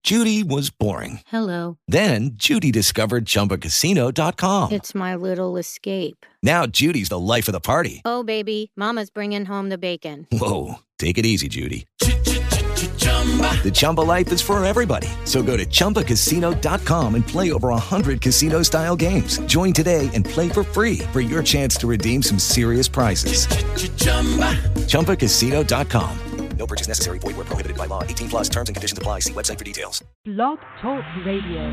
Judy was boring. Hello. Then Judy discovered ChumbaCasino.com. It's my little escape. Now Judy's the life of the party. Oh, baby, mama's bringing home the bacon. Whoa, take it easy, Judy. The Chumba life is for everybody. So go to ChumbaCasino.com and play over 100 casino-style games. Join today and play for free for your chance to redeem some serious prizes. ChumbaCasino.com. No purchase necessary. Void where prohibited by law. 18 plus terms and conditions apply. See website for details. Blog Talk Radio.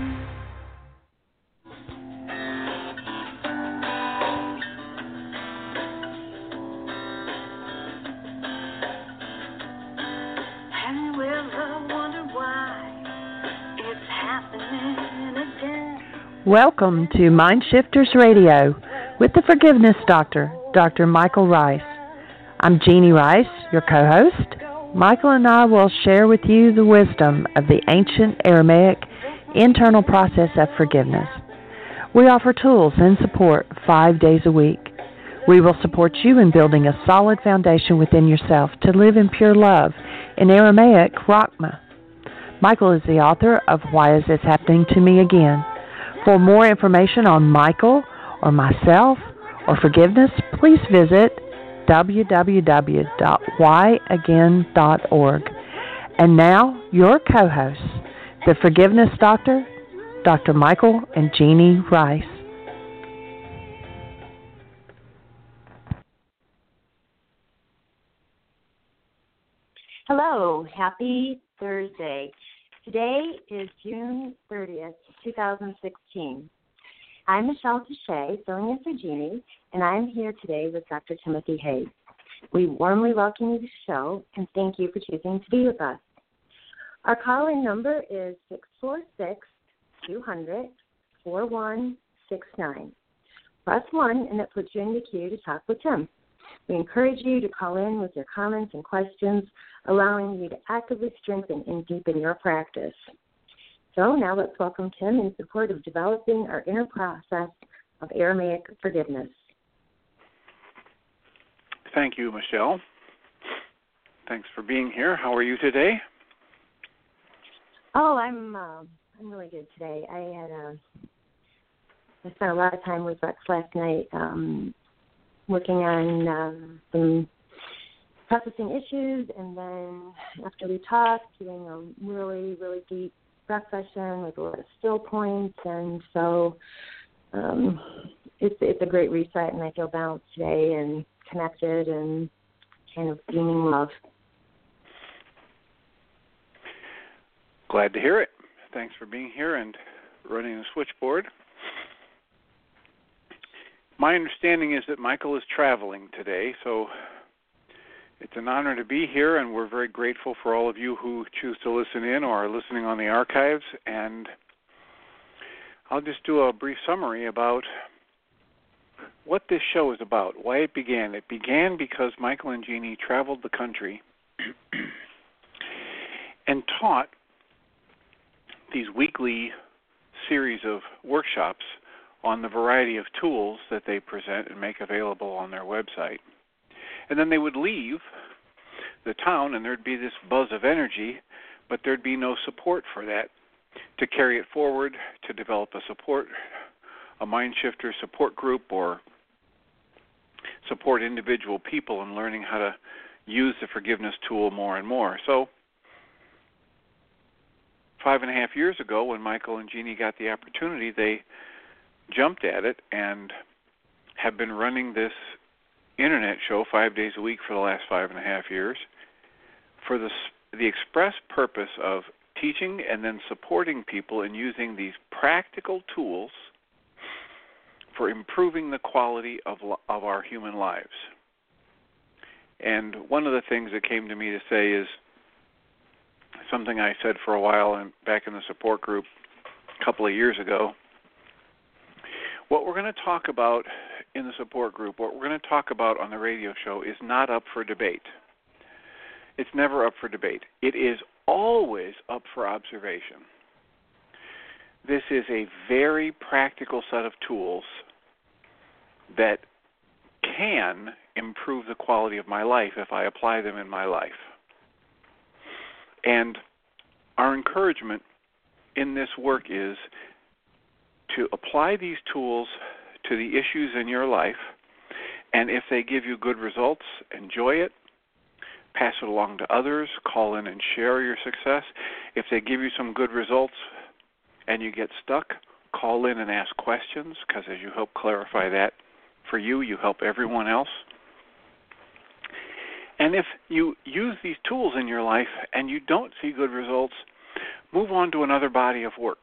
Welcome to Mind Shifters Radio with the Forgiveness Doctor, Dr. Michael Ryce. I'm Jeannie Ryce, your co-host. Michael and I will share with you the wisdom of the ancient Aramaic internal process of forgiveness. We offer tools and support 5 days a week. We will support you in building a solid foundation within yourself to live in pure love, in Aramaic, Rachma. Michael is the author of Why Is This Happening to Me Again? For more information on Michael or myself or forgiveness, please visit www.whyagain.org. And now, your co-hosts, the Forgiveness Doctor, Dr. Michael and Jeannie Ryce. Hello, happy Thursday. Today is June 30th, 2016. I'm Michelle Touche, filling in for Jeannie, and I'm here today with Dr. Timothy Hayes. We warmly welcome you to the show, and thank you for choosing to be with us. Our call-in number is 646-200-4169. Press 1, and it puts you in the queue to talk with Tim. We encourage you to call in with your comments and questions, allowing you to actively strengthen and deepen your practice. So now let's welcome Tim in support of developing our inner process of Aramaic forgiveness. Thank you, Michelle. Thanks for being here. How are you today? Oh, I'm really good today. I spent a lot of time with Rex last night, working on some processing issues, and then after we talked, doing a really, really deep breath session with a lot of still points, and so it's a great reset, and I feel balanced today and connected and kind of beaming love. Glad to hear it. Thanks for being here and running the switchboard. My understanding is that Michael is traveling today, so it's an honor to be here, and we're very grateful for all of you who choose to listen in or are listening on the archives. And I'll just do a brief summary about what this show is about, why it began. It began because Michael and Jeannie traveled the country and taught these weekly series of workshops on the variety of tools that they present and make available on their website. And then they would leave the town, and there'd be this buzz of energy, but there'd be no support for that to carry it forward, to develop a mind shifter support group, or support individual people in learning how to use the forgiveness tool more and more. So 5.5 years ago, when Michael and Jeannie got the opportunity, they jumped at it and have been running this internet show 5 days a week for the last 5.5 years for the express purpose of teaching and then supporting people in using these practical tools for improving the quality of our human lives. And one of the things that came to me to say is something I said for a while and back in the support group a couple of years ago. What we're going to talk about in the support group, what we're going to talk about on the radio show is not up for debate. It's never up for debate. It is always up for observation. This is a very practical set of tools that can improve the quality of my life if I apply them in my life. And our encouragement in this work is to apply these tools to the issues in your life, and if they give you good results, enjoy it, pass it along to others, call in and share your success. If they give you some good results and you get stuck, call in and ask questions, because as you help clarify that for you, you help everyone else. And if you use these tools in your life and you don't see good results, move on to another body of work.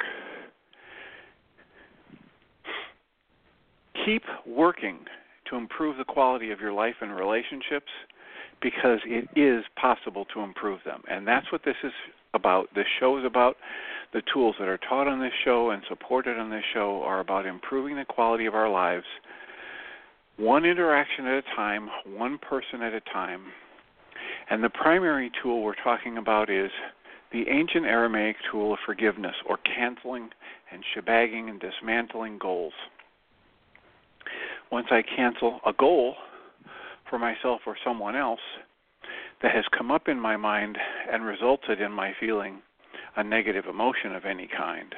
Keep working to improve the quality of your life and relationships, because it is possible to improve them. And that's what this is about. This show is about. The tools that are taught on this show and supported on this show are about improving the quality of our lives, one interaction at a time, one person at a time. And the primary tool we're talking about is the ancient Aramaic tool of forgiveness, or canceling and shebagging and dismantling goals. Once I cancel a goal for myself or someone else that has come up in my mind and resulted in my feeling a negative emotion of any kind,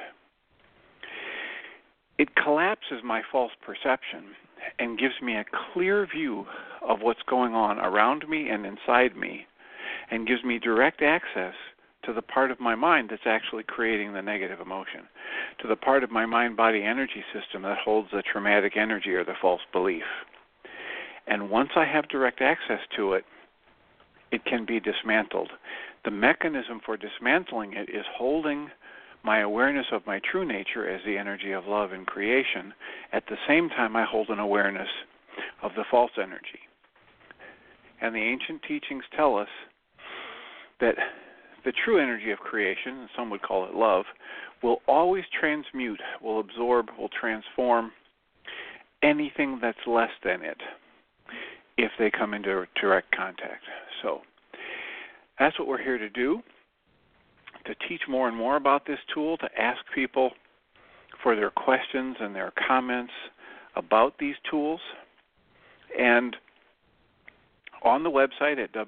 it collapses my false perception and gives me a clear view of what's going on around me and inside me, and gives me direct access to the part of my mind that's actually creating the negative emotion, to the part of my mind-body energy system that holds the traumatic energy or the false belief. And once I have direct access to it, it can be dismantled. The mechanism for dismantling it is holding my awareness of my true nature as the energy of love and creation. At the same time, I hold an awareness of the false energy. And the ancient teachings tell us that the true energy of creation, some would call it love, will always transmute, will absorb, will transform anything that's less than it if they come into direct contact. So that's what we're here to do, to teach more and more about this tool, to ask people for their questions and their comments about these tools. And on the website at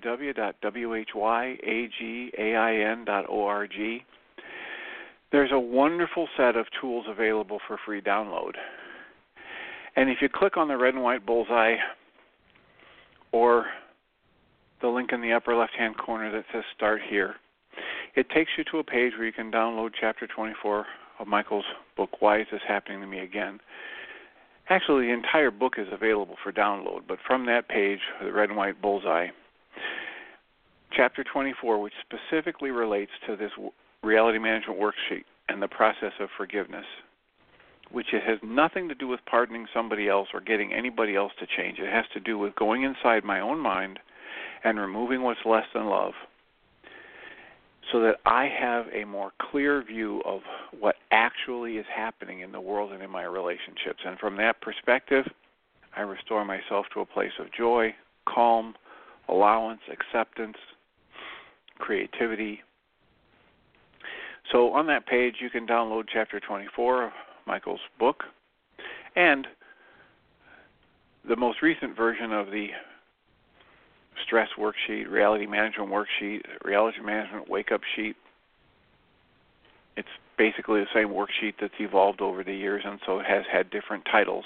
www.whyagain.org, there's a wonderful set of tools available for free download. And if you click on the red and white bullseye or the link in the upper left-hand corner that says Start Here, it takes you to a page where you can download Chapter 24 of Michael's book, Why Is This Happening to Me Again? Actually, the entire book is available for download, but from that page, the red and white bullseye, Chapter 24, which specifically relates to this reality management worksheet and the process of forgiveness, which it has nothing to do with pardoning somebody else or getting anybody else to change. It has to do with going inside my own mind and removing what's less than love, so that I have a more clear view of what actually is happening in the world and in my relationships. And from that perspective, I restore myself to a place of joy, calm, allowance, acceptance, creativity. So on that page, you can download Chapter 24 of Michael's book, and the most recent version of the stress worksheet, reality management worksheet, reality management wake-up sheet. It's basically the same worksheet that's evolved over the years, and so it has had different titles.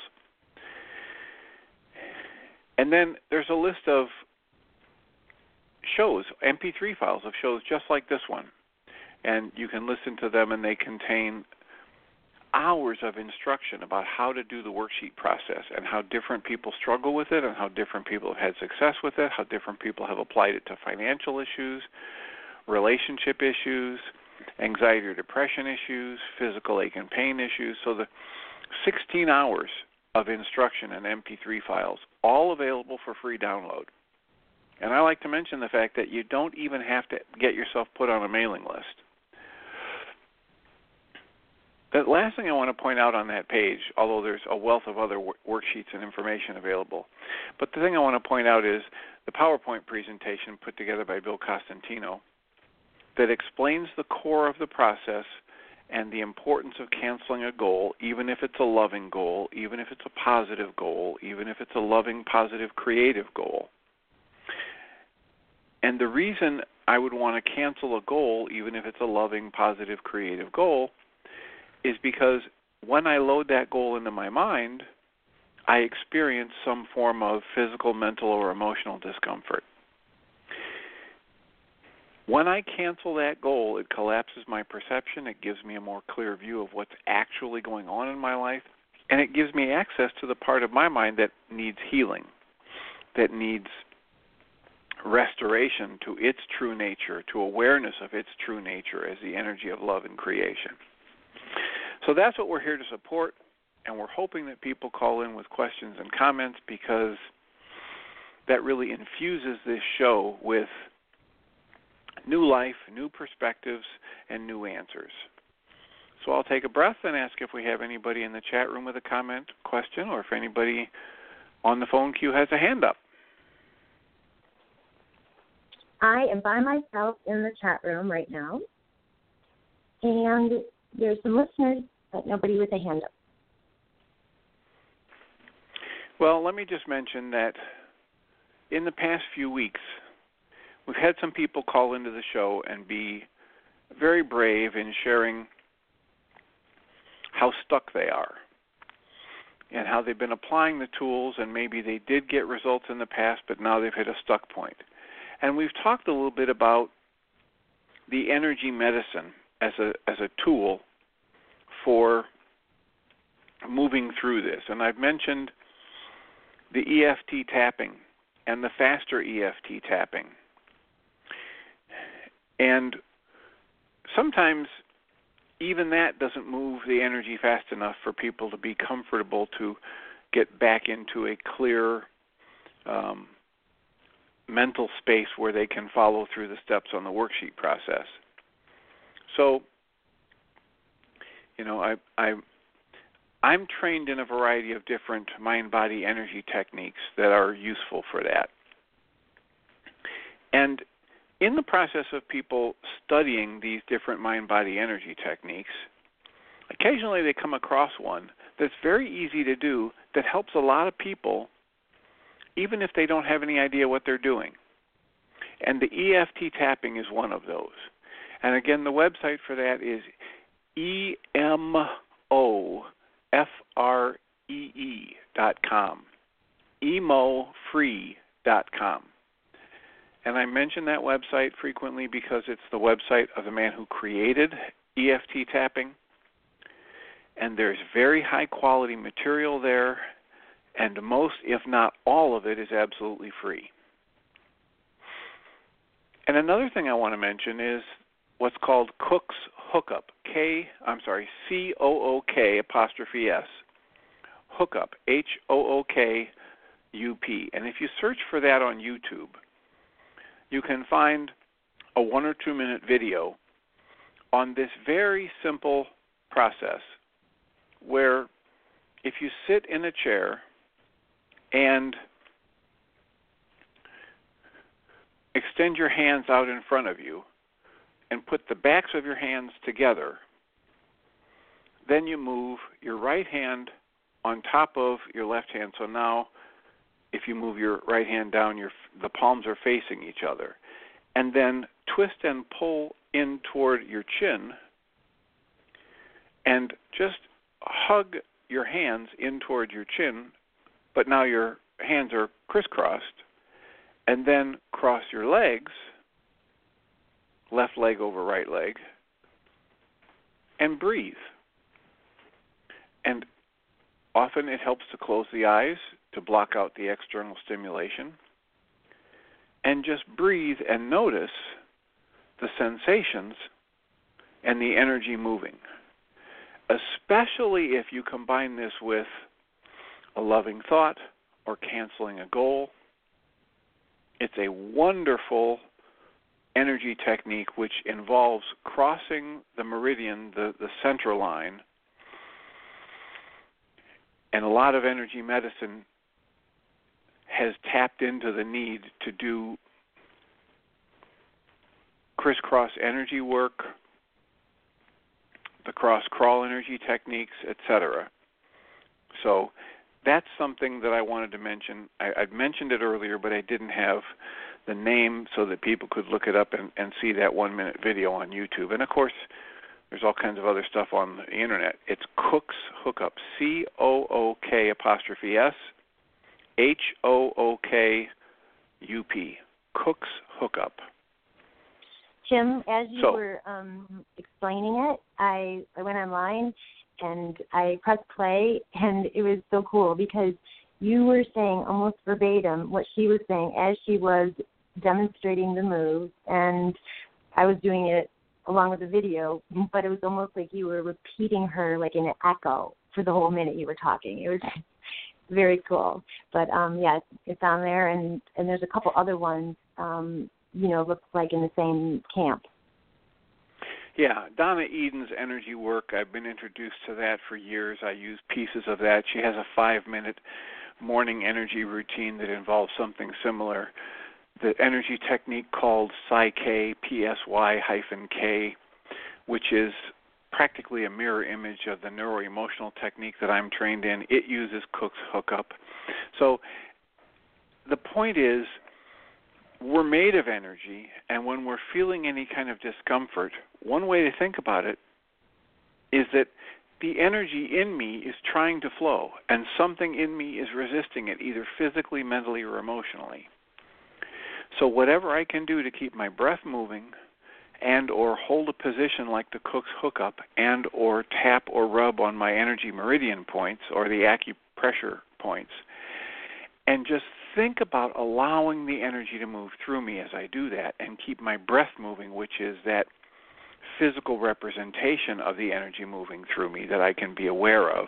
And then there's a list of shows, MP3 files of shows just like this one. And you can listen to them, and they contain hours of instruction about how to do the worksheet process and how different people struggle with it and how different people have had success with it, how different people have applied it to financial issues, relationship issues, anxiety or depression issues, physical ache and pain issues. So the 16 hours of instruction and MP3 files, all available for free download. And I like to mention the fact that you don't even have to get yourself put on a mailing list. The last thing I want to point out on that page, although there's a wealth of other worksheets and information available, but the thing I want to point out is the PowerPoint presentation put together by Bill Costantino that explains the core of the process and the importance of canceling a goal, even if it's a loving goal, even if it's a positive goal, even if it's a loving, positive, creative goal. And the reason I would want to cancel a goal, even if it's a loving, positive, creative goal, is because when I load that goal into my mind, I experience some form of physical, mental, or emotional discomfort. When I cancel that goal, it collapses my perception, it gives me a more clear view of what's actually going on in my life, and it gives me access to the part of my mind that needs healing, that needs restoration to its true nature, to awareness of its true nature as the energy of love and creation. So that's what we're here to support, and we're hoping that people call in with questions and comments, because that really infuses this show with new life, new perspectives, and new answers. So I'll take a breath and ask if we have anybody in the chat room with a comment, question, or if anybody on the phone queue has a hand up. I am by myself in the chat room right now, and there's some listeners, but nobody with a hand up. Well, let me just mention that in the past few weeks, we've had some people call into the show and be very brave in sharing how stuck they are and how they've been applying the tools, and maybe they did get results in the past, but now they've hit a stuck point. And we've talked a little bit about the energy medicine as a tool for moving through this. And I've mentioned the EFT tapping and the faster EFT tapping. And sometimes even that doesn't move the energy fast enough for people to be comfortable to get back into a clear mental space where they can follow through the steps on the worksheet process. So, I'm trained in a variety of different mind-body energy techniques that are useful for that. And in the process of people studying these different mind-body energy techniques, occasionally they come across one that's very easy to do that helps a lot of people, even if they don't have any idea what they're doing. And the EFT tapping is one of those. And again, the website for that is emofree.com. emofree.com. And I mention that website frequently because it's the website of the man who created EFT tapping. And there's very high quality material there, and most, if not all of it, is absolutely free. And another thing I want to mention is what's called Cook's Hookup, COOK''S, Hookup, HOOKUP. And if you search for that on YouTube, you can find a 1 or 2 minute video on this very simple process where if you sit in a chair and extend your hands out in front of you and put the backs of your hands together, then you move your right hand on top of your left hand. So now if you move your right hand down, the palms are facing each other. And then twist and pull in toward your chin and just hug your hands in toward your chin, but now your hands are crisscrossed, and then cross your legs, left leg over right leg, and breathe. And often it helps to close the eyes to block out the external stimulation, and just breathe and notice the sensations and the energy moving, especially if you combine this with a loving thought or canceling a goal. It's a wonderful energy technique which involves crossing the meridian, the central line. And a lot of energy medicine has tapped into the need to do crisscross energy work, the cross-crawl energy techniques, etc. So that's something that I wanted to mention. I'd mentioned it earlier, but I didn't have the name so that people could look it up and see that 1-minute video on YouTube. And, of course, there's all kinds of other stuff on the Internet. It's Cook's Hookup, COOK''S, HOOKUP, Cook's Hookup. Jim, as you were explaining it, I went online and I pressed play, and it was so cool because you were saying almost verbatim what she was saying as she was demonstrating the move, and I was doing it along with the video, but it was almost like you were repeating her like in an echo for the whole minute you were talking. It was very cool. But, yeah, it's on there, and there's a couple other ones, looks like in the same camp. Yeah, Donna Eden's energy work, I've been introduced to that for years. I use pieces of that. She has a 5-minute morning energy routine that involves something similar. The energy technique called Psy-K, Psy-K, which is practically a mirror image of the neuroemotional technique that I'm trained in. It uses Cook's Hookup. So the point is, we're made of energy, and when we're feeling any kind of discomfort, one way to think about it is that the energy in me is trying to flow, and something in me is resisting it, either physically, mentally, or emotionally. So whatever I can do to keep my breath moving and or hold a position like the Cook's Hookup and or tap or rub on my energy meridian points or the acupressure points, and just think about allowing the energy to move through me as I do that and keep my breath moving, which is that physical representation of the energy moving through me that I can be aware of.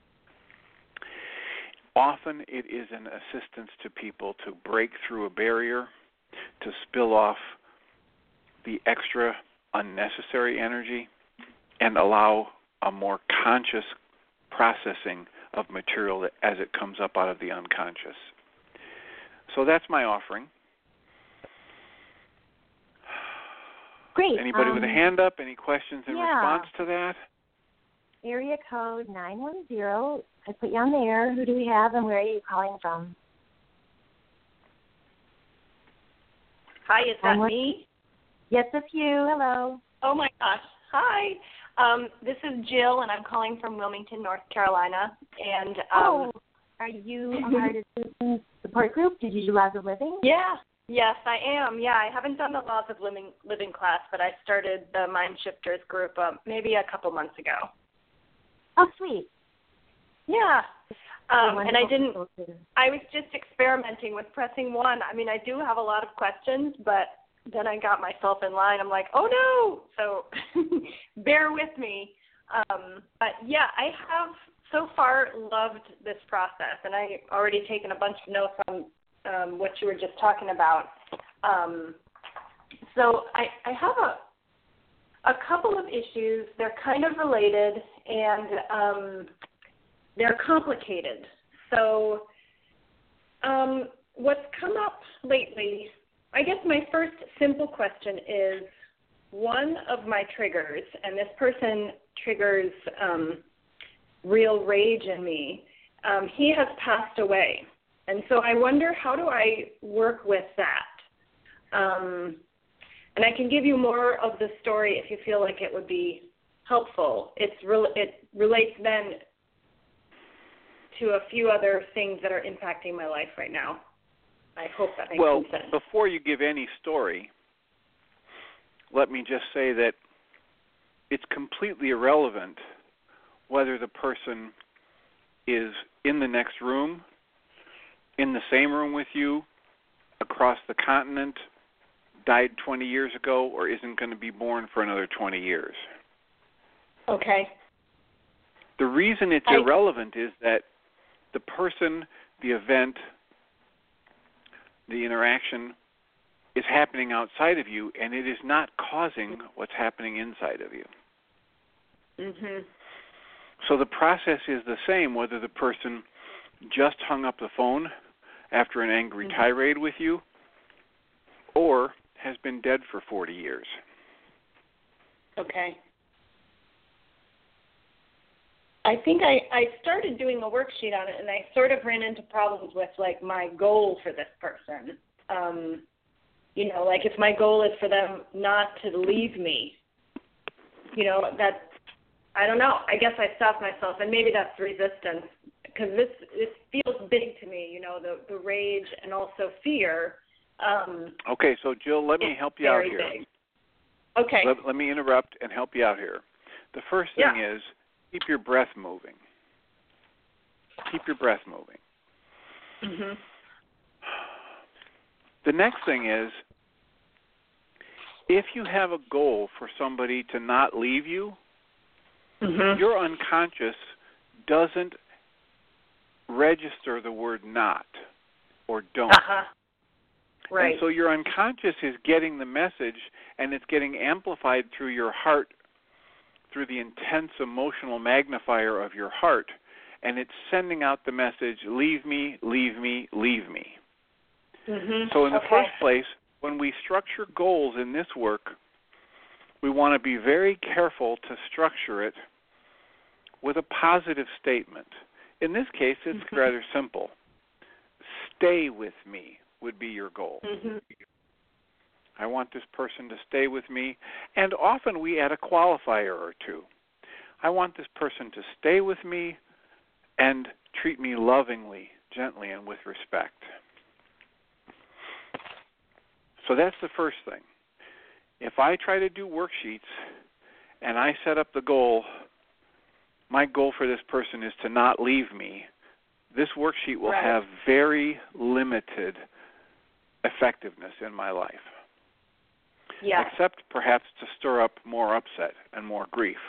Often it is an assistance to people to break through a barrier, to spill off the extra unnecessary energy, and allow a more conscious processing of material as it comes up out of the unconscious. So that's my offering. Great. Anybody with a hand up? Any questions in response to that? Area code 910. I put you on the air. Who do we have, and where are you calling from? Hi, is that me? Yes, it's you. Hello. Oh, my gosh. Hi. This is Jill, and I'm calling from Wilmington, North Carolina. And are you a part of the Citizen Support Group? Did you do Laws of Living? Yeah. Yes, I am. Yeah, I haven't done the Laws of Living class, but I started the Mind Shifters group maybe a couple months ago. Oh, sweet. Yeah. And I was just experimenting with pressing 1. I mean, I do have a lot of questions, but then I got myself in line. I'm like, oh, no. So bear with me. But, yeah, I have so far loved this process, and I've already taken a bunch of notes on what you were just talking about. So I have a couple of issues. They're kind of related, and they're complicated. So what's come up lately, I guess my first simple question is, one of my triggers, and this person triggers real rage in me, he has passed away. And so I wonder, how do I work with that? And I can give you more of the story if you feel like it would be helpful. It relates then to a few other things that are impacting my life right now. I hope that makes some sense. Well, before you give any story, let me just say that it's completely irrelevant whether the person is in the next room, in the same room with you, across the continent, died 20 years ago, or isn't going to be born for another 20 years. Okay. The reason it's irrelevant is that the person, the event, the interaction is happening outside of you, and it is not causing what's happening inside of you. Mm-hmm. So the process is the same whether the person just hung up the phone after an angry tirade with you or has been dead for 40 years. Okay. I think I started doing a worksheet on it, and I sort of ran into problems with, like, my goal for this person. You know, like if my goal is for them not to leave me, you know, I don't know. I guess I stop myself, and maybe that's resistance, because this feels big to me, you know, the rage and also fear. Okay, so Jill, let me help you out here. Big. Okay. Let me interrupt and help you out here. The first thing is keep your breath moving. Keep your breath moving. Mm-hmm. The next thing is, if you have a goal for somebody to not leave you, your unconscious doesn't register the word not or don't. Right. And so your unconscious is getting the message, and it's getting amplified through your heart, through the intense emotional magnifier of your heart, and it's sending out the message, leave me, leave me, leave me. So in the first place, when we structure goals in this work, we want to be very careful to structure it with a positive statement. In this case, it's rather simple. Stay with me would be your goal. I want this person to stay with me, and often we add a qualifier or two. I want this person to stay with me and treat me lovingly, gently, and with respect. So that's the first thing. If I try to do worksheets and I set up the goal, my goal for this person is to not leave me, this worksheet will have very limited effectiveness in my life. Except perhaps to stir up more upset and more grief.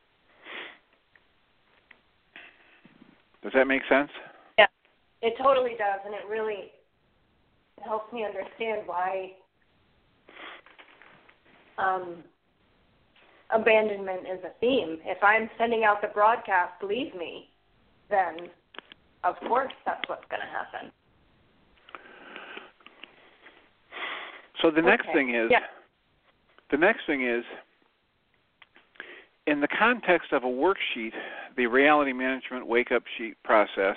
Does that make sense? Yeah, it totally does, and it really helps me understand why abandonment is a theme. If I'm sending out the broadcast, leave me, then of course that's what's going to happen. So the next thing is, in the context of a worksheet, the reality management wake-up sheet process,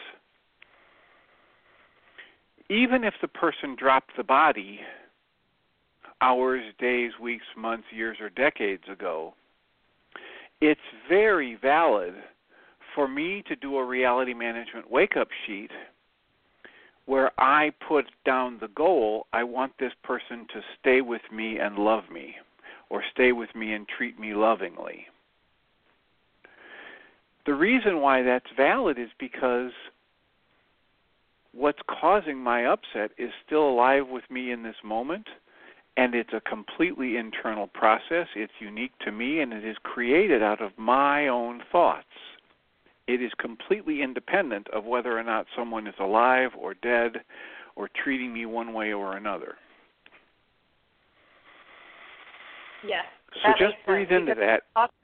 even if the person dropped the body hours, days, weeks, months, years, or decades ago, it's very valid for me to do a reality management wake-up sheet where I put down the goal, I want this person to stay with me and love me, or stay with me and treat me lovingly. The reason why that's valid is because what's causing my upset is still alive with me in this moment, and it's a completely internal process. It's unique to me, and it is created out of my own thoughts. It is completely independent of whether or not someone is alive or dead or treating me one way or another. Yes. So just breathe into that.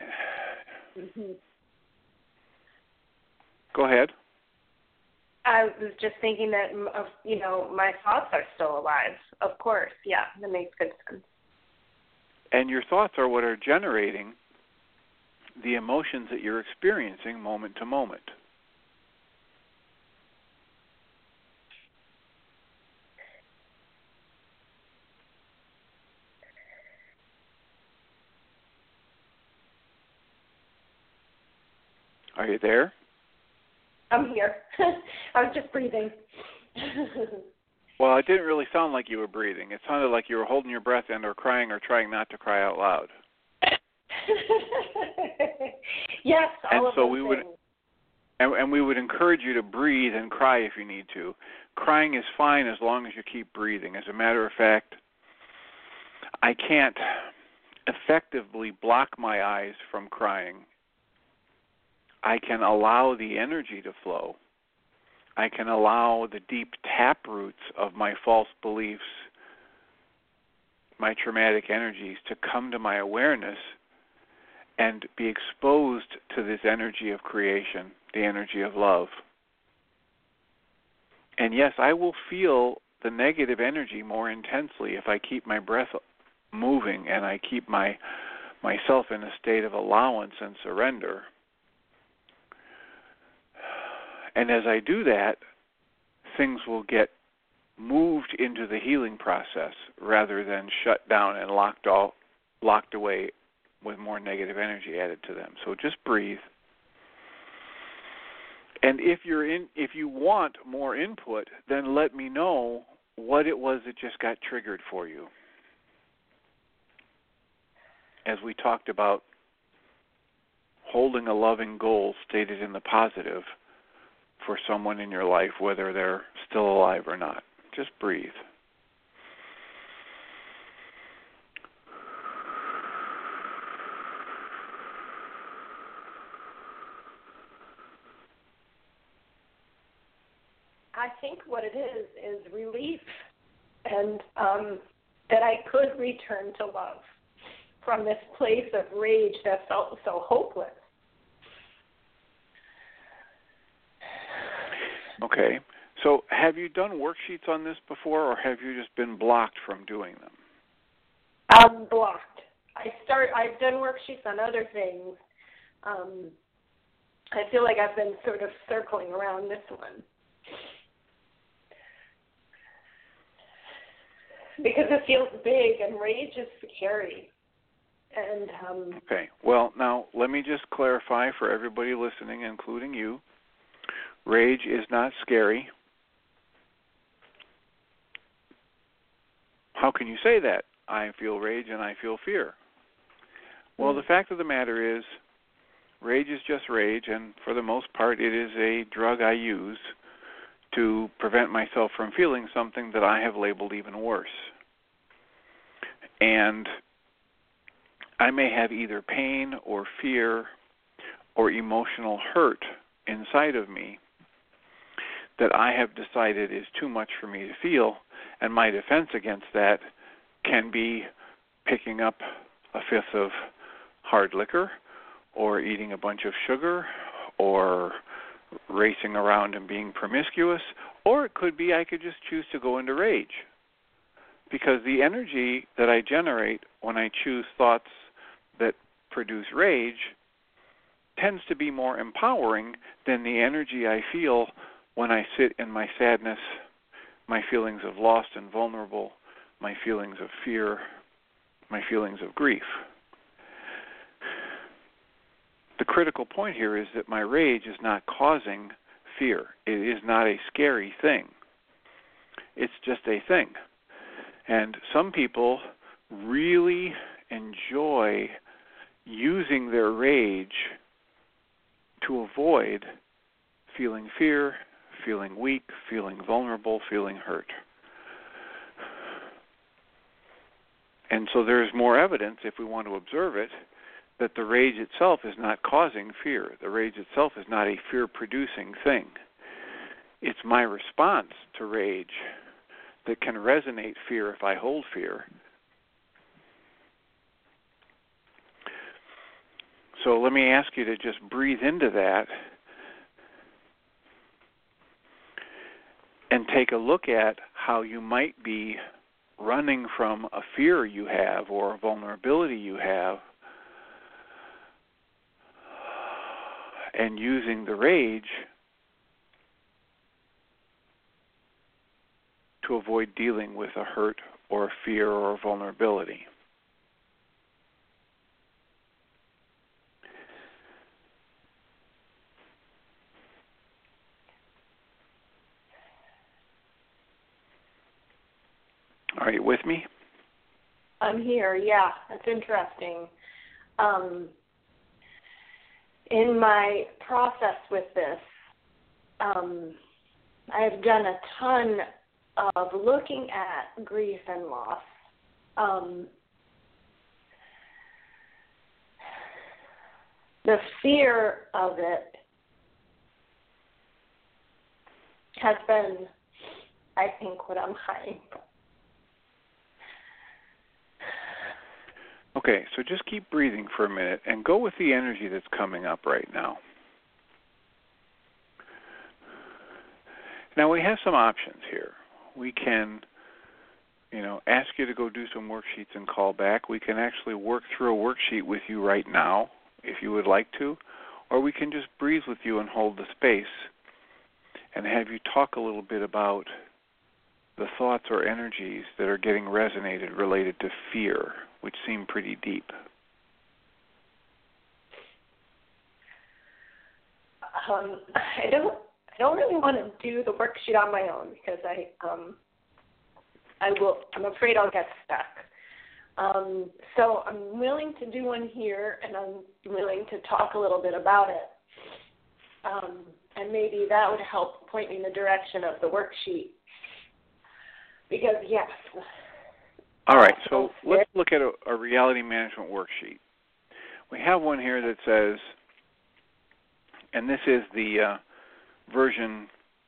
Go ahead. I was just thinking that, you know, my thoughts are still alive. Of course, yeah, that makes good sense. And your thoughts are what are generating the emotions that you're experiencing moment to moment. Are you there? I'm here. I was just breathing. Well, it didn't really sound like you were breathing. It sounded like you were holding your breath and or crying or trying not to cry out loud. Yes, all of those things. And we would encourage you to breathe and cry if you need to. Crying is fine as long as you keep breathing. As a matter of fact, I can't effectively block my eyes from crying. I can allow the energy to flow. I can allow the deep taproots of my false beliefs, my traumatic energies, to come to my awareness and be exposed to this energy of creation, the energy of love. And yes, I will feel the negative energy more intensely if I keep my breath moving and I keep myself in a state of allowance and surrender. And as I do that, things will get moved into the healing process rather than shut down and locked away with more negative energy added to them. So just breathe. And if you want more input, then let me know what it was that just got triggered for you. As we talked about holding a loving goal stated in the positive for someone in your life, whether they're still alive or not. Just breathe. I think what it is relief, and that I could return to love from this place of rage that felt so hopeless. Okay. So have you done worksheets on this before, or have you just been blocked from doing them? I'm blocked. I've done worksheets on other things. I feel like I've been sort of circling around this one. Because it feels big, and rage is scary. And okay. Well, now let me just clarify for everybody listening, including you. Rage is not scary. How can you say that? I feel rage and I feel fear. Well, the fact of the matter is, rage is just rage, and for the most part, it is a drug I use to prevent myself from feeling something that I have labeled even worse. And I may have either pain or fear or emotional hurt inside of me that I have decided is too much for me to feel, and my defense against that can be picking up a fifth of hard liquor or eating a bunch of sugar or racing around and being promiscuous, or it could be I could just choose to go into rage. Because the energy that I generate when I choose thoughts that produce rage tends to be more empowering than the energy I feel when I sit in my sadness, my feelings of lost and vulnerable, my feelings of fear, my feelings of grief. The critical point here is that my rage is not causing fear. It is not a scary thing. It's just a thing. And some people really enjoy using their rage to avoid feeling fear, feeling weak, feeling vulnerable, feeling hurt. And so there's more evidence, if we want to observe it, that the rage itself is not causing fear. The rage itself is not a fear-producing thing. It's my response to rage that can resonate fear if I hold fear. So let me ask you to just breathe into that and take a look at how you might be running from a fear you have or a vulnerability you have and using the rage to avoid dealing with a hurt or a fear or a vulnerability. Are you with me? I'm here, yeah. That's interesting. In my process with this, I have done a ton of looking at grief and loss. The fear of it has been, I think, what I'm hiding from. Okay, so just keep breathing for a minute and go with the energy that's coming up right now. Now we have some options here. We can, ask you to go do some worksheets and call back. We can actually work through a worksheet with you right now, if you would like to, or we can just breathe with you and hold the space and have you talk a little bit about the thoughts or energies that are getting resonated related to fear, which seem pretty deep? I don't really want to do the worksheet on my own because I'm afraid I'll get stuck. So I'm willing to do one here, and I'm willing to talk a little bit about it. And maybe that would help point me in the direction of the worksheet. Because, yes. All right, so let's look at a reality management worksheet. We have one here that says, and this is the version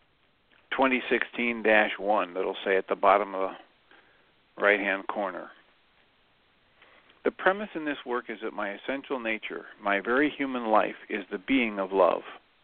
2016-1 that'll say at the bottom of the right-hand corner. The premise in this work is that my essential nature, my very human life, is the being of love.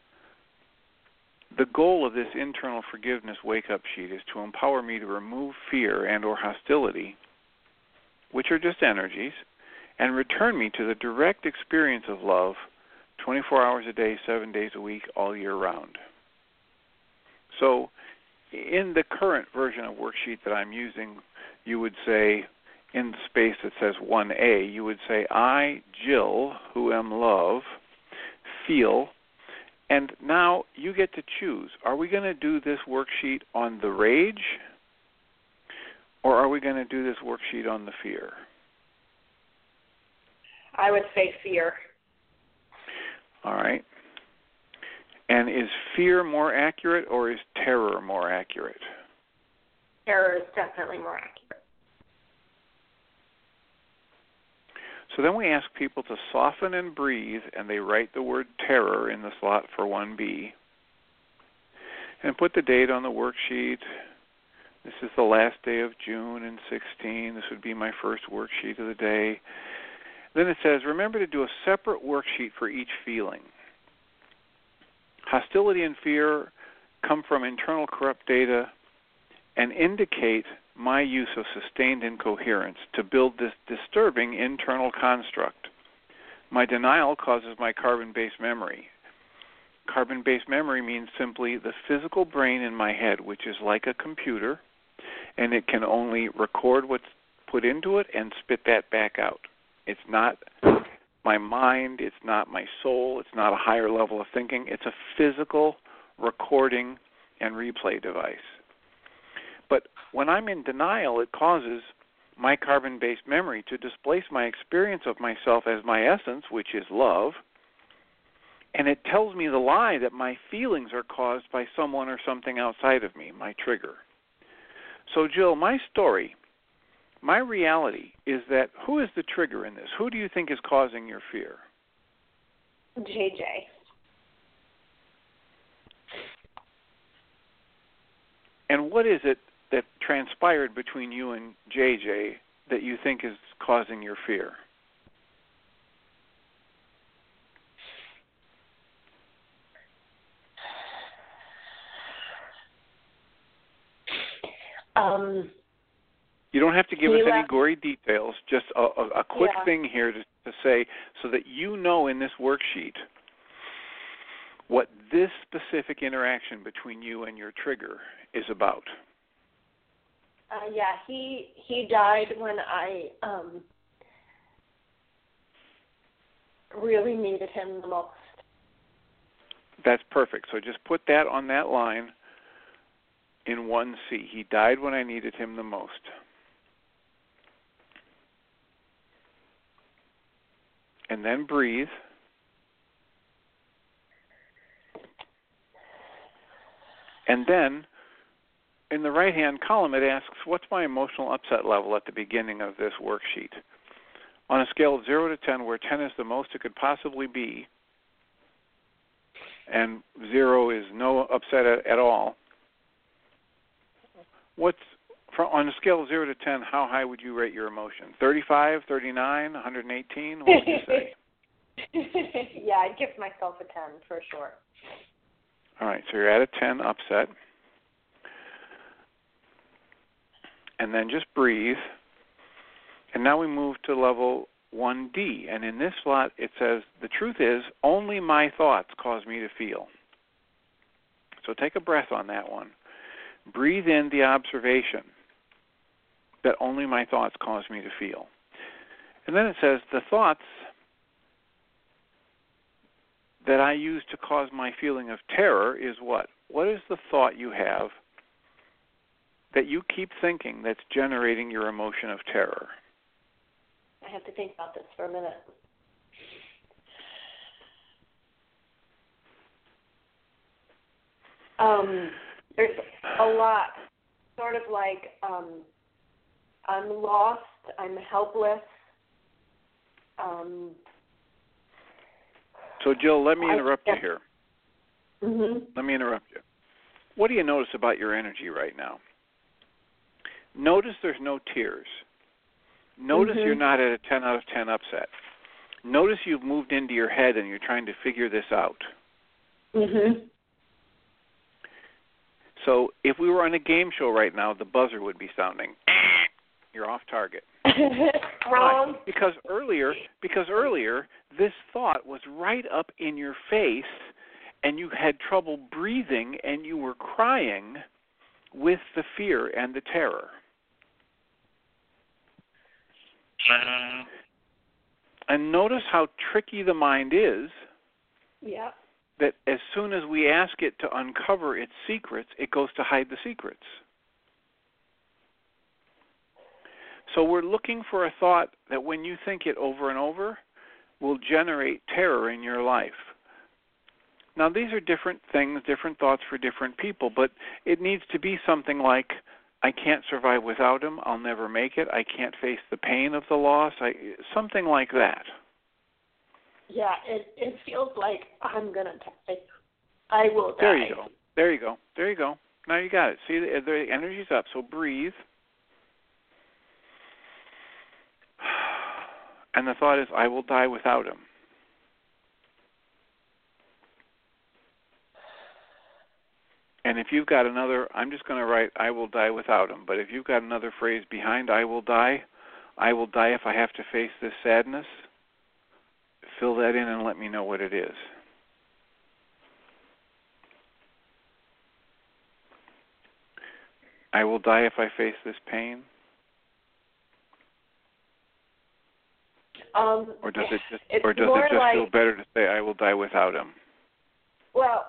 The goal of this internal forgiveness wake-up sheet is to empower me to remove fear and or hostility, which are just energies, and return me to the direct experience of love 24 hours a day, 7 days a week, all year round. So in the current version of worksheet that I'm using, you would say, in the space that says 1A, you would say, I, Jill, who am love, feel. And now you get to choose. Are we going to do this worksheet on the rage, or are we going to do this worksheet on the fear? I would say fear. All right. And is fear more accurate, or is terror more accurate? Terror is definitely more accurate. So then we ask people to soften and breathe, and they write the word terror in the slot for 1B. And put the date on the worksheet. This is the last day of June in 16. This would be my first worksheet of the day. Then it says, remember to do a separate worksheet for each feeling. Hostility and fear come from internal corrupt data and indicate my use of sustained incoherence to build this disturbing internal construct. My denial causes my carbon-based memory. Carbon-based memory means simply the physical brain in my head, which is like a computer, and it can only record what's put into it and spit that back out. It's not my mind, it's not my soul, it's not a higher level of thinking. It's a physical recording and replay device. But when I'm in denial, it causes my carbon-based memory to displace my experience of myself as my essence, which is love, and it tells me the lie that my feelings are caused by someone or something outside of me, my trigger. So, Jill, my story, my reality is that who is the trigger in this? Who do you think is causing your fear? JJ. And what is it that transpired between you and JJ that you think is causing your fear? You don't have to give us any gory details, just a quick thing here to say so that you know in this worksheet what this specific interaction between you and your trigger is about. He died when I really needed him the most. That's perfect. So just put that on that line in 1C. He died when I needed him the most. And then breathe. And then in the right-hand column, it asks, what's my emotional upset level at the beginning of this worksheet? On a scale of 0 to 10, where 10 is the most it could possibly be, and 0 is no upset at all, on a scale of 0 to 10, how high would you rate your emotion? 35, 39, 118? What would you say? Yeah, I'd give myself a 10 for sure. All right, so you're at a 10 upset. And then just breathe. And now we move to level 1D. And in this slot, it says, the truth is, only my thoughts cause me to feel. So take a breath on that one. breathe in the observation that only my thoughts cause me to feel. And then it says, the thoughts that I use to cause my feeling of terror is what? What is the thought you have that you keep thinking that's generating your emotion of terror? I have to think about this for a minute. There's a lot, sort of like I'm lost, I'm helpless. So, Jill, let me interrupt you here. Mm-hmm. Let me interrupt you. What do you notice about your energy right now? Notice there's no tears. Notice you're not at a 10 out of 10 upset. Notice you've moved into your head and you're trying to figure this out. Mm-hmm. So if we were on a game show right now, the buzzer would be sounding. You're off target. Wrong. Because earlier, this thought was right up in your face, and you had trouble breathing, and you were crying with the fear and the terror. And notice how tricky the mind is. Yeah. That as soon as we ask it to uncover its secrets, it goes to hide the secrets. So we're looking for a thought that when you think it over and over will generate terror in your life. Now, these are different things, different thoughts for different people, but it needs to be something like, I can't survive without him, I'll never make it, I can't face the pain of the loss, something like that. Yeah, it feels like I'm going to die. I will die. There you go. Now you got it. See, the energy's up, so breathe. And the thought is, I will die without him. And if you've got another, I'm just going to write, I will die without him. But if you've got another phrase behind I will die if I have to face this sadness, fill that in and let me know what it is. I will die if I face this pain. Or does it just feel better to say I will die without him? Well,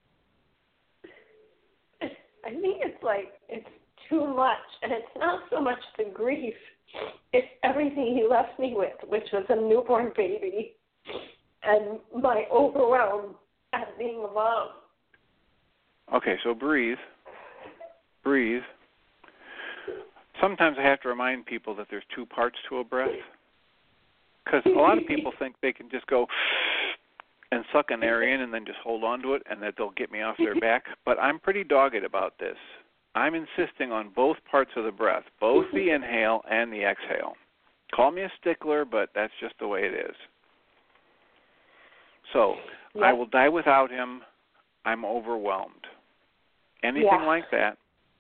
I think it's too much, and it's not so much the grief, it's everything he left me with, which was a newborn baby and my overwhelm at being a mom. Okay, so breathe. Sometimes I have to remind people that there's two parts to a breath. Because a lot of people think they can just go and suck an air in and then just hold on to it and that they'll get me off their back. But I'm pretty dogged about this. I'm insisting on both parts of the breath, both the inhale and the exhale. Call me a stickler, but that's just the way it is. So, yep. I will die without him. I'm overwhelmed. Anything like that.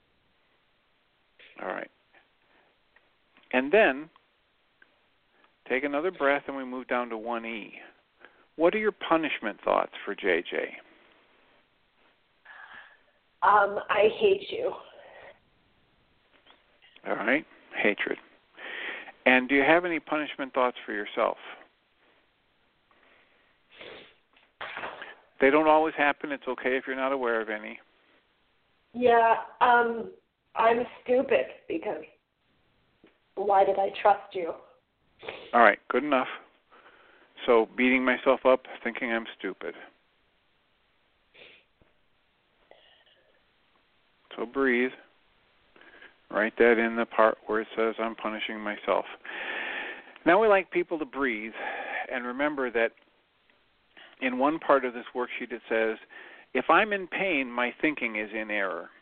All right. And then take another breath and we move down to 1E. What are your punishment thoughts for JJ? I hate you. All right. Hatred. And do you have any punishment thoughts for yourself? They don't always happen. It's okay if you're not aware of any. Yeah, I'm stupid because why did I trust you? All right, good enough. So beating myself up, thinking I'm stupid. So breathe. Write that in the part where it says I'm punishing myself. Now we like people to breathe and remember that in one part of this worksheet it says, if I'm in pain, my thinking is in error.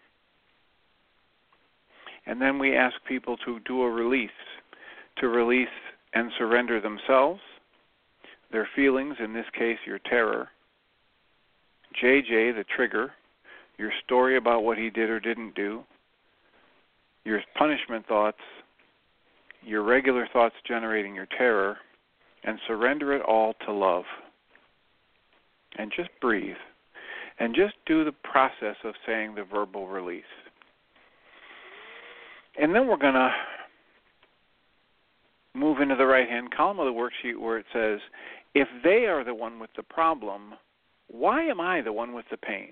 And then we ask people to do a release, to release and surrender themselves, their feelings, in this case your terror, JJ, the trigger, your story about what he did or didn't do, your punishment thoughts, your regular thoughts generating your terror, and surrender it all to love. And just breathe. And just do the process of saying the verbal release. And then we're going to move into the right-hand column of the worksheet where it says, if they are the one with the problem, why am I the one with the pain?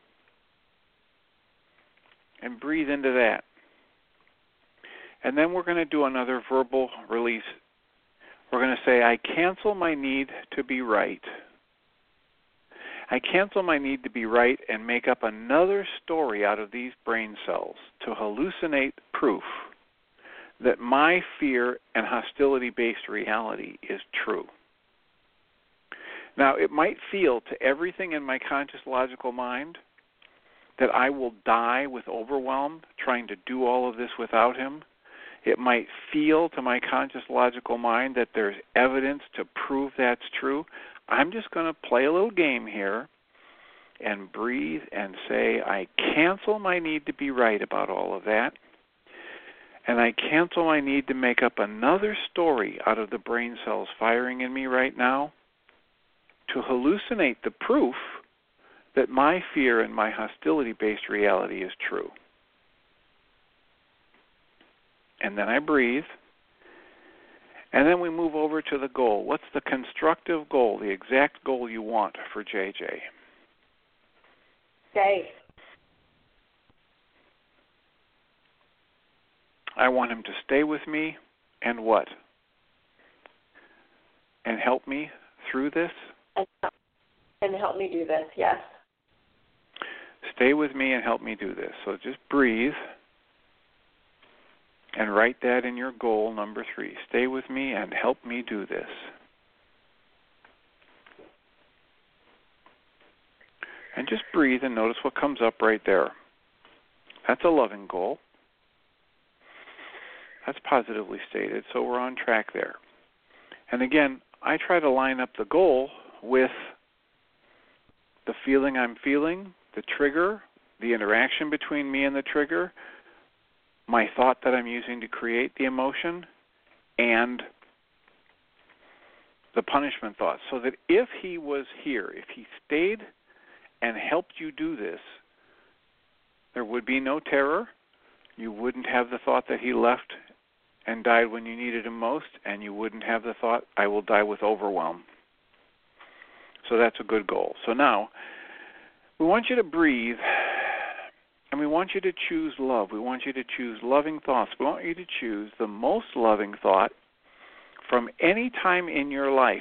And breathe into that. And then we're going to do another verbal release. We're going to say, I cancel my need to be right. I cancel my need to be right and make up another story out of these brain cells to hallucinate proof that my fear and hostility-based reality is true. Now, it might feel to everything in my conscious logical mind that I will die with overwhelm trying to do all of this without him. It might feel to my conscious logical mind that there's evidence to prove that's true. I'm just going to play a little game here and breathe and say, I cancel my need to be right about all of that, and I cancel my need to make up another story out of the brain cells firing in me right now to hallucinate the proof that my fear and my hostility-based reality is true. And then I breathe. And then we move over to the goal. What's the constructive goal, the exact goal you want for JJ? Stay. I want him to stay with me and what? And help me through this? And help me do this, yes. Stay with me and help me do this. So just breathe and write that in your goal, number 3. Stay with me and help me do this. And just breathe and notice what comes up right there. That's a loving goal. That's positively stated, so we're on track there. And again, I try to line up the goal with the feeling I'm feeling, the trigger, the interaction between me and the trigger, my thought that I'm using to create the emotion, and the punishment thought. So that if he was here, if he stayed and helped you do this, there would be no terror. You wouldn't have the thought that he left and died when you needed him most, and you wouldn't have the thought, I will die with overwhelm. So that's a good goal. So now, we want you to breathe, and we want you to choose love. We want you to choose loving thoughts. We want you to choose the most loving thought from any time in your life.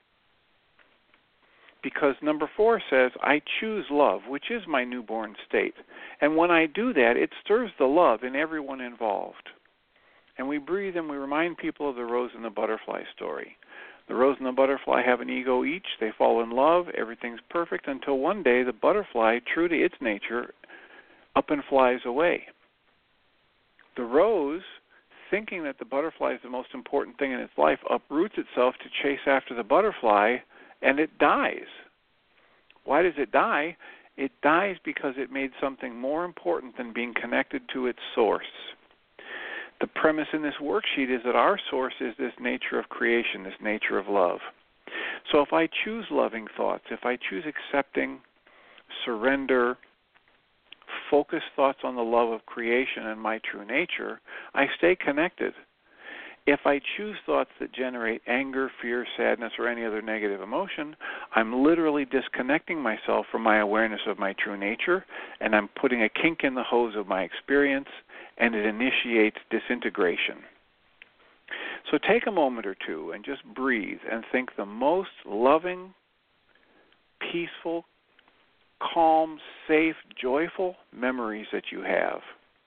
Because number 4 says, I choose love, which is my newborn state. And when I do that, it stirs the love in everyone involved. And we breathe and we remind people of the rose and the butterfly story. The rose and the butterfly have an ego each. They fall in love. Everything's perfect until one day the butterfly, true to its nature, up and flies away. The rose, thinking that the butterfly is the most important thing in its life, uproots itself to chase after the butterfly, and it dies. Why does it die? It dies because it made something more important than being connected to its source. The premise in this worksheet is that our source is this nature of creation, this nature of love. So if I choose loving thoughts, if I choose accepting, surrender, focused thoughts on the love of creation and my true nature, I stay connected. If I choose thoughts that generate anger, fear, sadness, or any other negative emotion, I'm literally disconnecting myself from my awareness of my true nature, and I'm putting a kink in the hose of my experience, and it initiates disintegration. So take a moment or two and just breathe and think the most loving, peaceful, calm, safe, joyful memories that you have.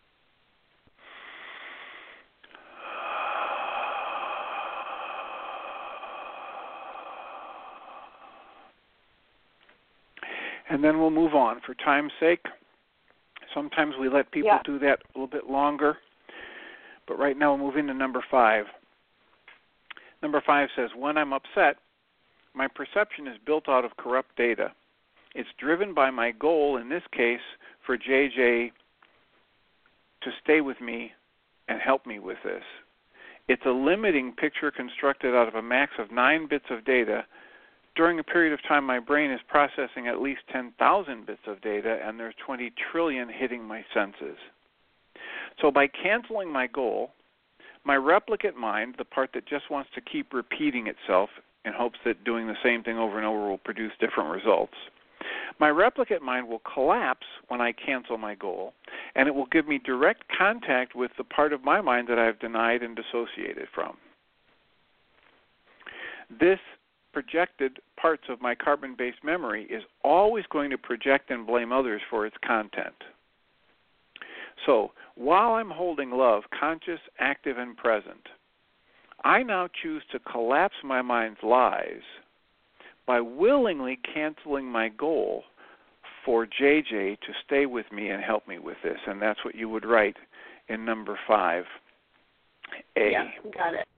And then we'll move on. For time's sake, sometimes we let people do that a little bit longer. But right now we'll move into number 5. Number 5 says, when I'm upset, my perception is built out of corrupt data. It's driven by my goal, in this case, for JJ to stay with me and help me with this. It's a limiting picture constructed out of a max of 9 bits of data. During a period of time, my brain is processing at least 10,000 bits of data, and there's 20 trillion hitting my senses. So by canceling my goal, my replicate mind, the part that just wants to keep repeating itself in hopes that doing the same thing over and over will produce different results, my replicate mind will collapse when I cancel my goal, and it will give me direct contact with the part of my mind that I've denied and dissociated from. This projected parts of my carbon-based memory is always going to project and blame others for its content. So, while I'm holding love, conscious, active, and present, I now choose to collapse my mind's lies by willingly canceling my goal for JJ to stay with me and help me with this. And that's what you would write in number 5A. Yeah, got it.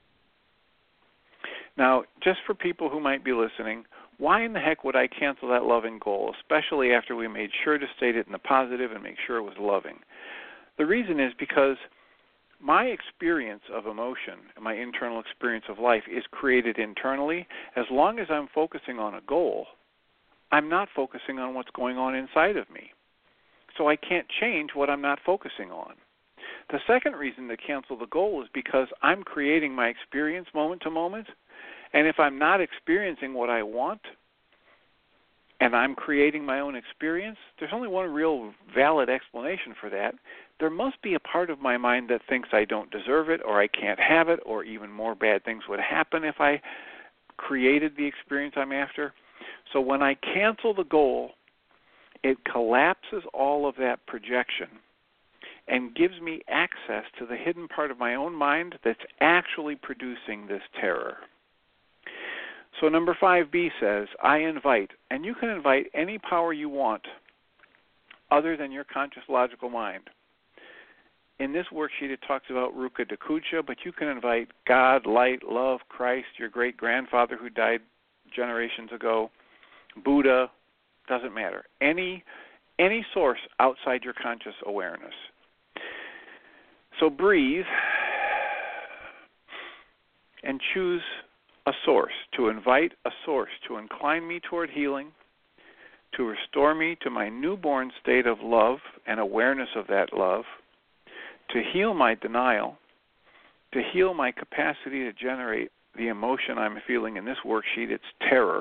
Now, just for people who might be listening, why in the heck would I cancel that loving goal, especially after we made sure to state it in the positive and make sure it was loving? The reason is because my experience of emotion, my internal experience of life, is created internally. As long as I'm focusing on a goal, I'm not focusing on what's going on inside of me. So I can't change what I'm not focusing on. The second reason to cancel the goal is because I'm creating my experience moment to moment, and if I'm not experiencing what I want, and I'm creating my own experience, there's only one real valid explanation for that. There must be a part of my mind that thinks I don't deserve it, or I can't have it, or even more bad things would happen if I created the experience I'm after. So when I cancel the goal, it collapses all of that projection and gives me access to the hidden part of my own mind that's actually producing this terror. So number 5B says, I invite, and you can invite any power you want other than your conscious logical mind. In this worksheet it talks about Ruka Dakucha, but you can invite God, light, love, Christ, your great-grandfather who died generations ago, Buddha, doesn't matter. Any source outside your conscious awareness. So breathe and choose a source, to invite a source to incline me toward healing, to restore me to my newborn state of love and awareness of that love, to heal my denial, to heal my capacity to generate the emotion I'm feeling in this worksheet, it's terror,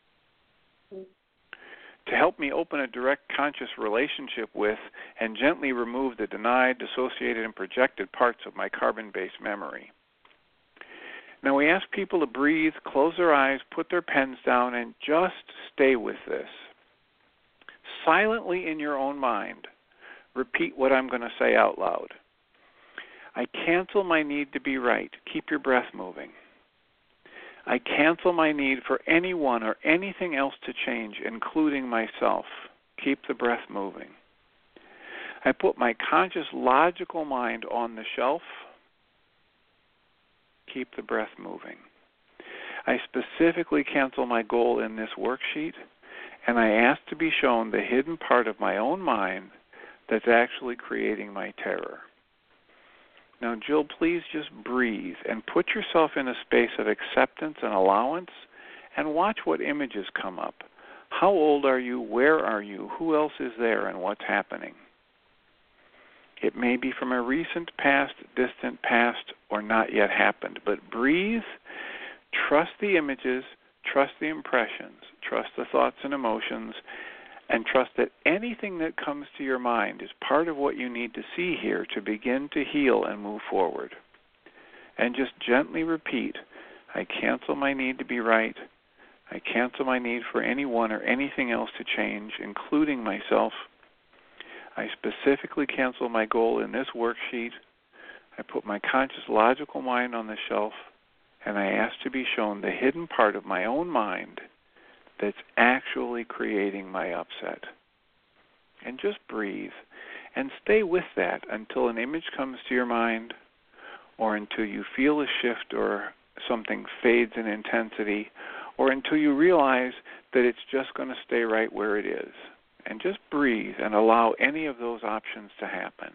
to help me open a direct conscious relationship with and gently remove the denied, dissociated, and projected parts of my carbon-based memory. Now we ask people to breathe, close their eyes, put their pens down, and just stay with this. Silently in your own mind, repeat what I'm going to say out loud. I cancel my need to be right. Keep your breath moving. I cancel my need for anyone or anything else to change, including myself. Keep the breath moving. I put my conscious logical mind on the shelf. Keep the breath moving. I specifically cancel my goal in this worksheet, and I ask to be shown the hidden part of my own mind that's actually creating my terror. Now, Jill, please just breathe and put yourself in a space of acceptance and allowance and watch what images come up. How old are you? Where are you? Who else is there? And what's happening? It may be from a recent past, distant past, or not yet happened. But breathe, trust the images, trust the impressions, trust the thoughts and emotions, and trust that anything that comes to your mind is part of what you need to see here to begin to heal and move forward. And just gently repeat, I cancel my need to be right. I cancel my need for anyone or anything else to change, including myself. I specifically cancel my goal in this worksheet. I put my conscious logical mind on the shelf, and I ask to be shown the hidden part of my own mind that's actually creating my upset. And just breathe and stay with that until an image comes to your mind or until you feel a shift or something fades in intensity or until you realize that it's just going to stay right where it is. And just breathe and allow any of those options to happen.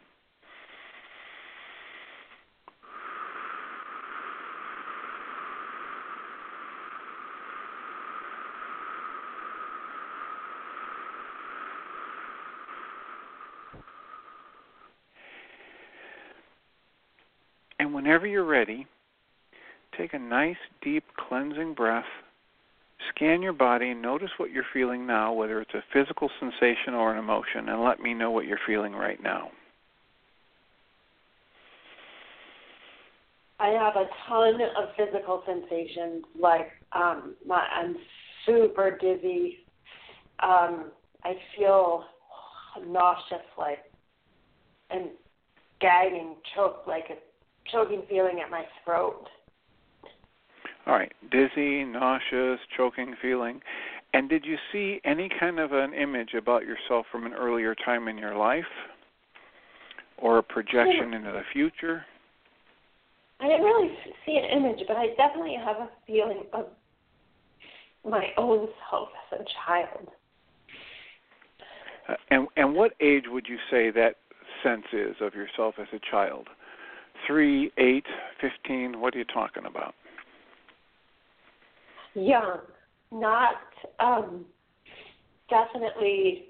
And whenever you're ready, take a nice, deep, cleansing breath. Scan your body and notice what you're feeling now, whether it's a physical sensation or an emotion, and let me know what you're feeling right now. I have a ton of physical sensations, like I'm super dizzy. I feel nauseous, and gagging, choking feeling at my throat. All right, dizzy, nauseous, choking feeling. And did you see any kind of an image about yourself from an earlier time in your life, or a projection into the future? I didn't really see an image, but I definitely have a feeling of my own self as a child. And what age would you say that sense is of yourself as a child? 3, 8, 15? What are you talking about? Young, not definitely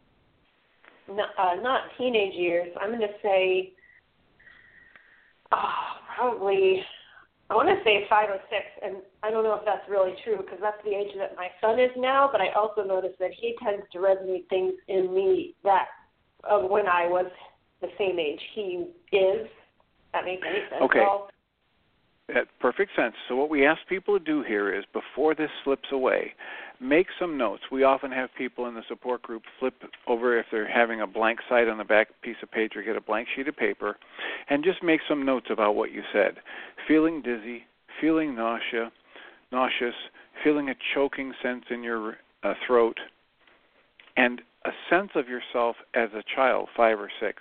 not teenage years. I'm going to say probably, I want to say 5 or 6, and I don't know if that's really true because that's the age that my son is now, but I also notice that he tends to resonate things in me that when I was the same age he is. That makes any sense? Okay. That perfect sense. So what we ask people to do here is, before this slips away, make some notes. We often have people in the support group flip over, if they're having a blank site on the back piece of paper, get a blank sheet of paper, and just make some notes about what you said. Feeling dizzy, feeling nauseous, feeling a choking sense in your throat, and a sense of yourself as a child, 5 or 6.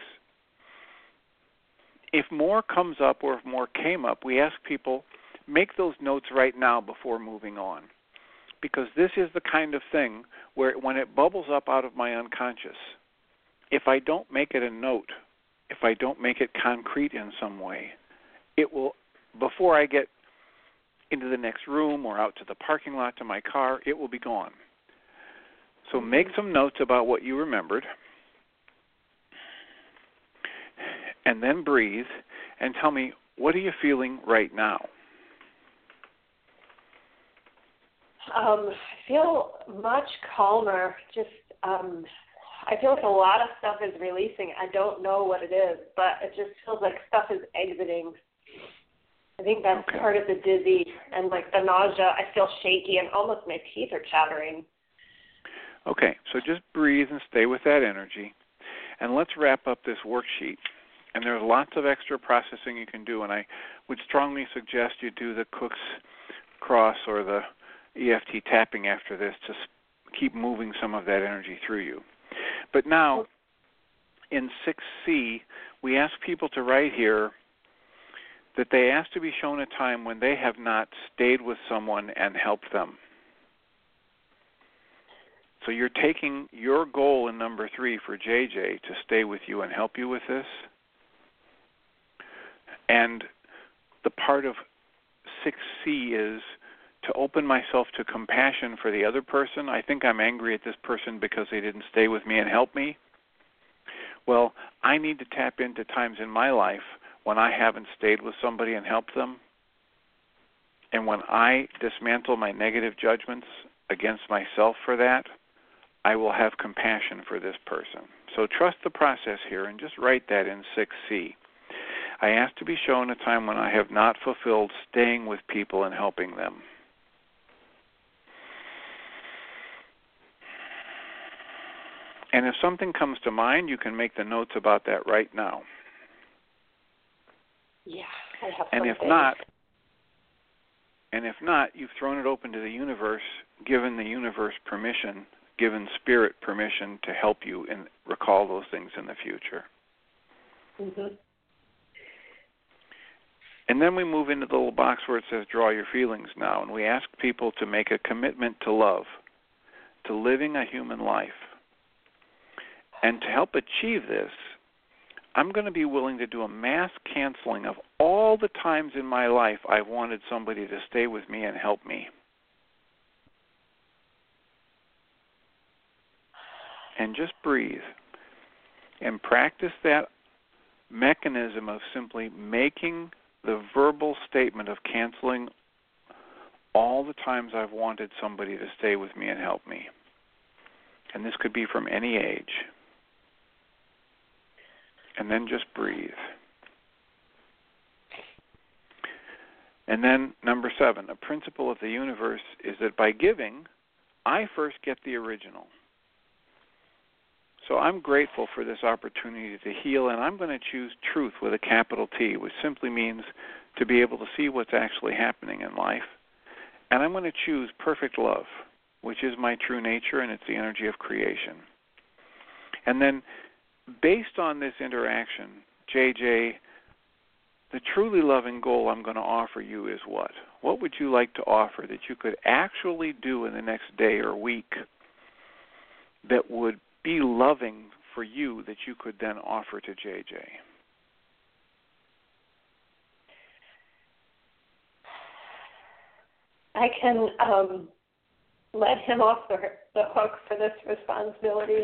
If more comes up or if more came up, we ask people, make those notes right now before moving on. Because this is the kind of thing where when it bubbles up out of my unconscious, if I don't make it a note, if I don't make it concrete in some way, it will, before I get into the next room or out to the parking lot to my car, it will be gone. So make some notes about what you remembered, and then breathe and tell me, what are you feeling right now? I feel much calmer. I feel like a lot of stuff is releasing. I don't know what it is, but it just feels like stuff is exiting. I think that's part of the dizzy and the nausea. I feel shaky and almost my teeth are chattering. Okay, so just breathe and stay with that energy. And let's wrap up this worksheet. And there's lots of extra processing you can do, and I would strongly suggest you do the Cook's Cross or the EFT tapping after this to keep moving some of that energy through you. But now, in 6C, we ask people to write here that they ask to be shown a time when they have not stayed with someone and helped them. So you're taking your goal in number 3 for JJ to stay with you and help you with this. And the part of 6C is to open myself to compassion for the other person. I think I'm angry at this person because they didn't stay with me and help me. Well, I need to tap into times in my life when I haven't stayed with somebody and helped them. And when I dismantle my negative judgments against myself for that, I will have compassion for this person. So trust the process here and just write that in 6C. I ask to be shown a time when I have not fulfilled staying with people and helping them. And if something comes to mind, you can make the notes about that right now. Yeah, I have and something. if not, you've thrown it open to the universe, given the universe permission, given spirit permission to help you and recall those things in the future. Mm-hmm. And then we move into the little box where it says draw your feelings now, and we ask people to make a commitment to love, to living a human life. And to help achieve this, I'm going to be willing to do a mass canceling of all the times in my life I've wanted somebody to stay with me and help me. And just breathe and practice that mechanism of simply making the verbal statement of canceling all the times I've wanted somebody to stay with me and help me. And this could be from any age. And then just breathe. And then number 7, a principle of the universe is that by giving, I first get the original. So I'm grateful for this opportunity to heal, and I'm going to choose truth with a capital T, which simply means to be able to see what's actually happening in life. And I'm going to choose perfect love, which is my true nature, and it's the energy of creation. And then, based on this interaction, JJ, the truly loving goal I'm going to offer you is what? What would you like to offer that you could actually do in the next day or week that would be loving for you that you could then offer to JJ? I can let him off the hook for this responsibility,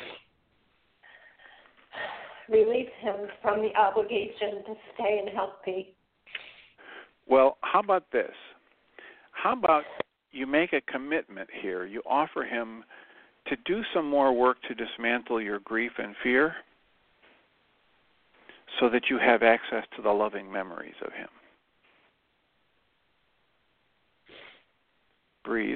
release him from the obligation to stay and help me. Well, how about this? How about you make a commitment here? You offer him to do some more work to dismantle your grief and fear so that you have access to the loving memories of him. Breathe.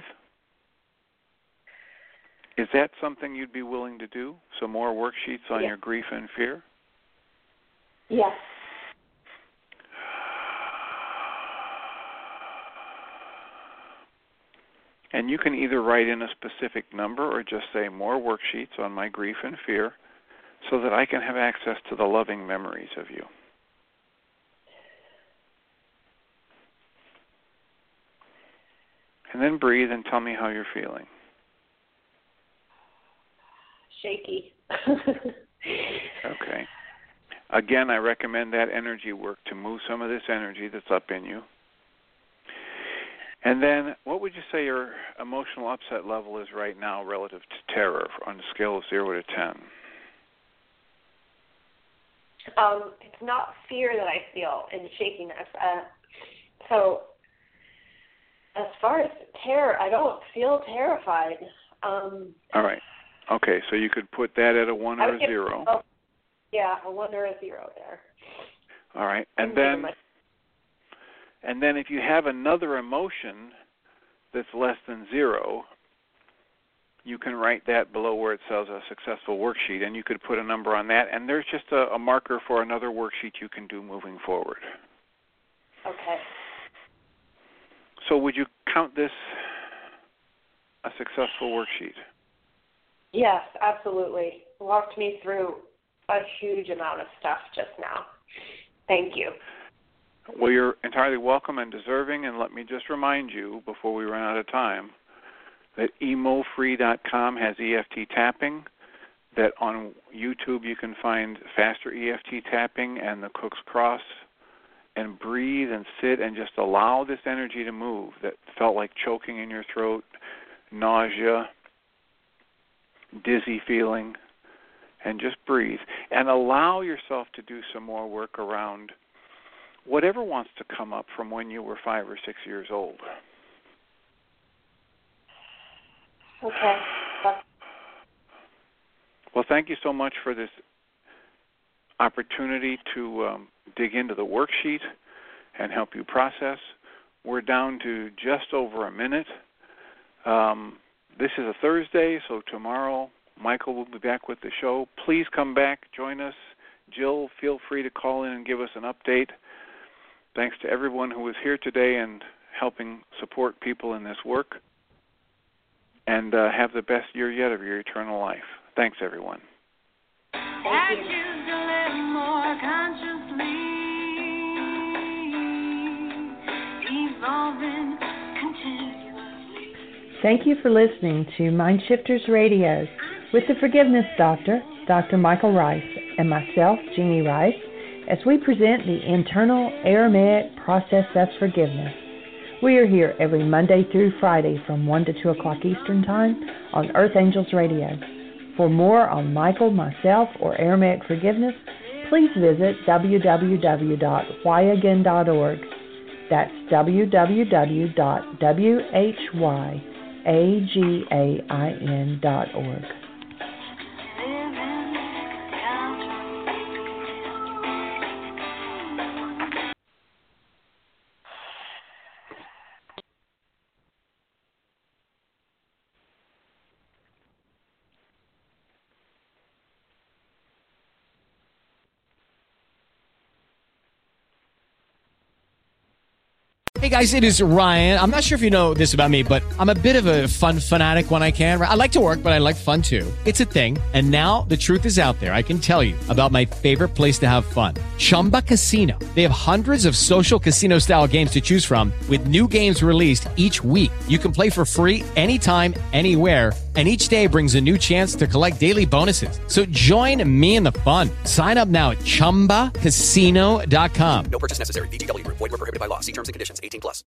Is that something you'd be willing to do? Some more worksheets on your grief and fear? Yes. And you can either write in a specific number or just say more worksheets on my grief and fear so that I can have access to the loving memories of you. And then breathe and tell me how you're feeling. Shaky. Okay. Again, I recommend that energy work to move some of this energy that's up in you. And then, what would you say your emotional upset level is right now relative to terror on a scale of 0 to 10? It's not fear that I feel and shakiness. So, as far as terror, I don't feel terrified. All right. Okay, so you could put that at a 1 or a 0. Yeah, a 1 or a 0 there. All right, and then if you have another emotion that's less than 0, you can write that below where it says a successful worksheet, and you could put a number on that, and there's just a marker for another worksheet you can do moving forward. Okay. So would you count this a successful worksheet? Yes, absolutely. Walked me through a huge amount of stuff just now. Thank you. Well, you're entirely welcome and deserving, and let me just remind you before we run out of time that emofree.com has EFT tapping, that on YouTube you can find faster EFT tapping and the Cook's Cross, and breathe and sit and just allow this energy to move that felt like choking in your throat, nausea, dizzy feeling, and just breathe. And allow yourself to do some more work around whatever wants to come up from when you were 5 or 6 years old. Okay. Well, thank you so much for this opportunity to dig into the worksheet and help you process. We're down to just over a minute. This is a Thursday, so tomorrow Michael will be back with the show. Please come back, join us. Jill, feel free to call in and give us an update. Thanks to everyone who was here today and helping support people in this work. And have the best year yet of your eternal life. Thanks, everyone. Thank you. Thank you for listening to Mindshifters Radio with the Forgiveness Doctor, Dr. Michael Rice, and myself, Jeanie Rice, as we present the internal Aramaic process of forgiveness. We are here every Monday through Friday from 1 to 2 o'clock Eastern Time on Earth Angels Radio. For more on Michael, myself, or Aramaic forgiveness, please visit www.whyagain.org. That's www.whyagain.org. Hey guys, it is Ryan. I'm not sure if you know this about me, but I'm a bit of a fun fanatic when I can. I like to work, but I like fun too. It's a thing. And now the truth is out there. I can tell you about my favorite place to have fun. Chumba Casino. They have hundreds of social casino style games to choose from with new games released each week. You can play for free anytime, anywhere. And each day brings a new chance to collect daily bonuses. So join me in the fun. Sign up now at ChumbaCasino.com. No purchase necessary. VGW Group. Void where prohibited by law. See terms and conditions. 18+.